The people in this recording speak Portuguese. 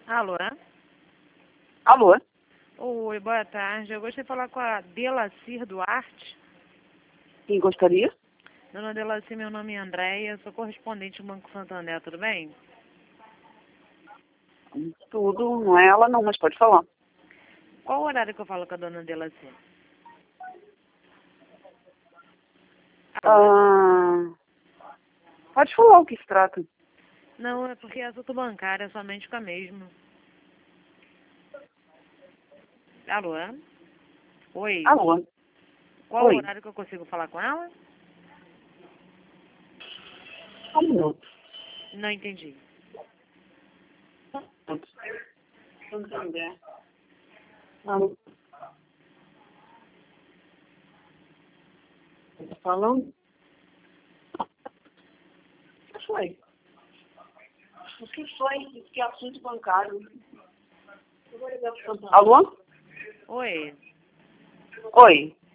Alô? Alô? Oi, boa tarde. Eu gostaria de falar com a Delacir Duarte. Quem gostaria? Dona Delacir, meu nome é Andréia, sou correspondente do Banco Santander, tudo bem? Tudo, não é ela não, mas pode falar. Qual o horário que eu falo com a dona Delacir? Alô? Pode falar o que se trata. Não, é porque é assunto bancário, é somente com a mesma. Alô? Oi. Alô? Qual o Oi. horário que eu consigo falar com ela? Um minuto. Não entendi. Santander. Alô? Tá falando? O que foi? O que foi? Que assunto bancário? Alô? Oi. Oi.